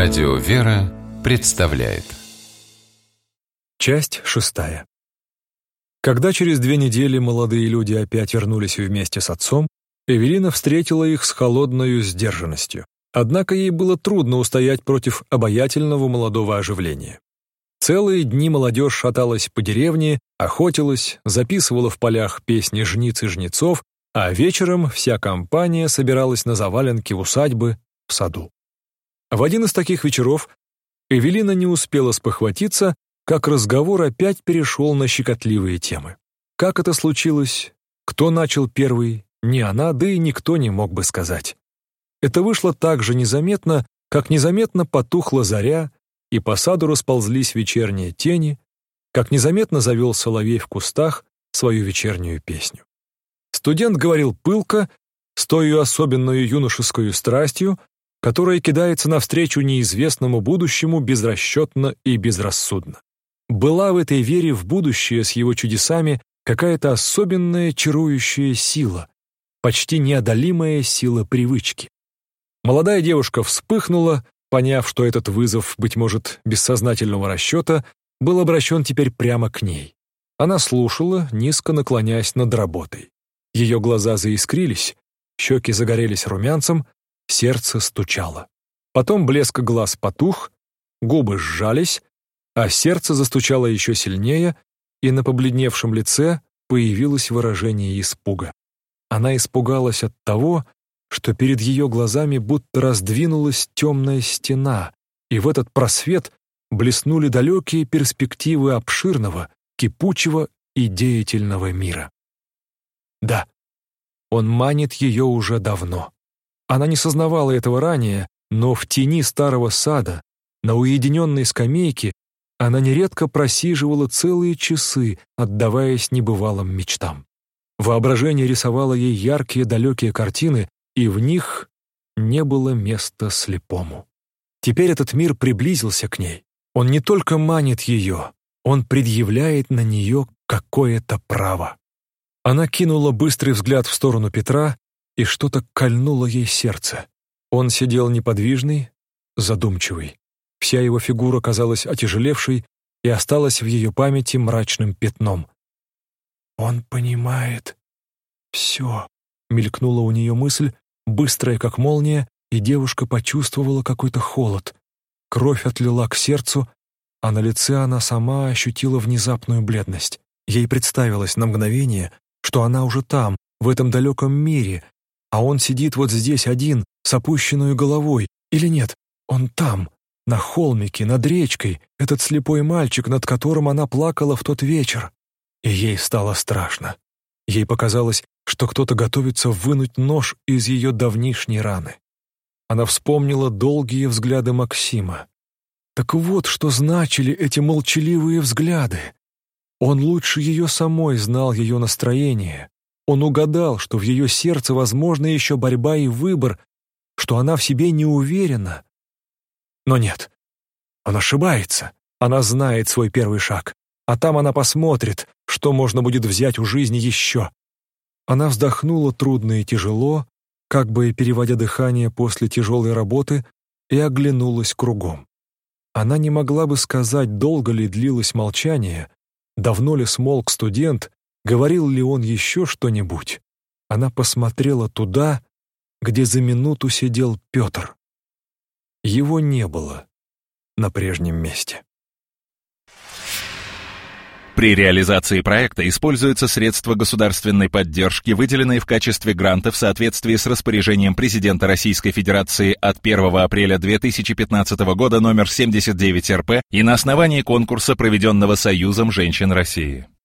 Радио «Вера» представляет. Часть 6. Когда через 2 недели молодые люди опять вернулись вместе с отцом, Эвелина встретила их с холодною сдержанностью. Однако ей было трудно устоять против обаятельного молодого оживления. Целые дни молодежь шаталась по деревне, охотилась, записывала в полях песни жниц и жнецов, а вечером вся компания собиралась на заваленке усадьбы в саду. В один из таких вечеров Эвелина не успела спохватиться, как разговор опять перешел на щекотливые темы. Как это случилось? Кто начал первый? Не она, да и никто не мог бы сказать. Это вышло так же незаметно, как незаметно потухла заря, и по саду расползлись вечерние тени, как незаметно завел соловей в кустах свою вечернюю песню. Студент говорил пылко, с той особенной юношескую страстью, которая кидается навстречу неизвестному будущему безрасчетно и безрассудно. Была в этой вере в будущее с его чудесами какая-то особенная чарующая сила, почти неодолимая сила привычки. Молодая девушка вспыхнула, поняв, что этот вызов, быть может, бессознательного расчета, был обращен теперь прямо к ней. Она слушала, низко наклоняясь над работой. Ее глаза заискрились, щеки загорелись румянцем, сердце стучало. Потом блеск глаз потух, губы сжались, а сердце застучало еще сильнее, и на побледневшем лице появилось выражение испуга. Она испугалась от того, что перед ее глазами будто раздвинулась темная стена, и в этот просвет блеснули далекие перспективы обширного, кипучего и деятельного мира. Да, он манит ее уже давно. Она не сознавала этого ранее, но в тени старого сада, на уединенной скамейке, она нередко просиживала целые часы, отдаваясь небывалым мечтам. Воображение рисовало ей яркие далекие картины, и в них не было места слепому. Теперь этот мир приблизился к ней. Он не только манит ее, он предъявляет на нее какое-то право. Она кинула быстрый взгляд в сторону Петра, и что-то кольнуло ей сердце. Он сидел неподвижный, задумчивый. Вся его фигура казалась отяжелевшей и осталась в ее памяти мрачным пятном. «Он понимает все», — мелькнула у нее мысль, быстрая, как молния, и девушка почувствовала какой-то холод. Кровь отлила к сердцу, а на лице она сама ощутила внезапную бледность. Ей представилось на мгновение, что она уже там, в этом далеком мире, а он сидит вот здесь один, с опущенной головой. Или нет, он там, на холмике, над речкой, этот слепой мальчик, над которым она плакала в тот вечер. И ей стало страшно. Ей показалось, что кто-то готовится вынуть нож из ее давнишней раны. Она вспомнила долгие взгляды Максима. Так вот, что значили эти молчаливые взгляды. Он лучше ее самой знал ее настроение. Он угадал, что в ее сердце возможна еще борьба и выбор, что она в себе не уверена. Но нет, он ошибается. Она знает свой первый шаг, а там она посмотрит, что можно будет взять у жизни еще. Она вздохнула трудно и тяжело, как бы переводя дыхание после тяжелой работы, и оглянулась кругом. Она не могла бы сказать, долго ли длилось молчание, давно ли смолк студент, говорил ли он еще что-нибудь. Она посмотрела туда, где за минуту сидел Петр. Его не было на прежнем месте. При реализации проекта используются средства государственной поддержки, выделенные в качестве гранта в соответствии с распоряжением президента Российской Федерации от 1 апреля 2015 года номер 79 РП и на основании конкурса, проведенного Союзом женщин России.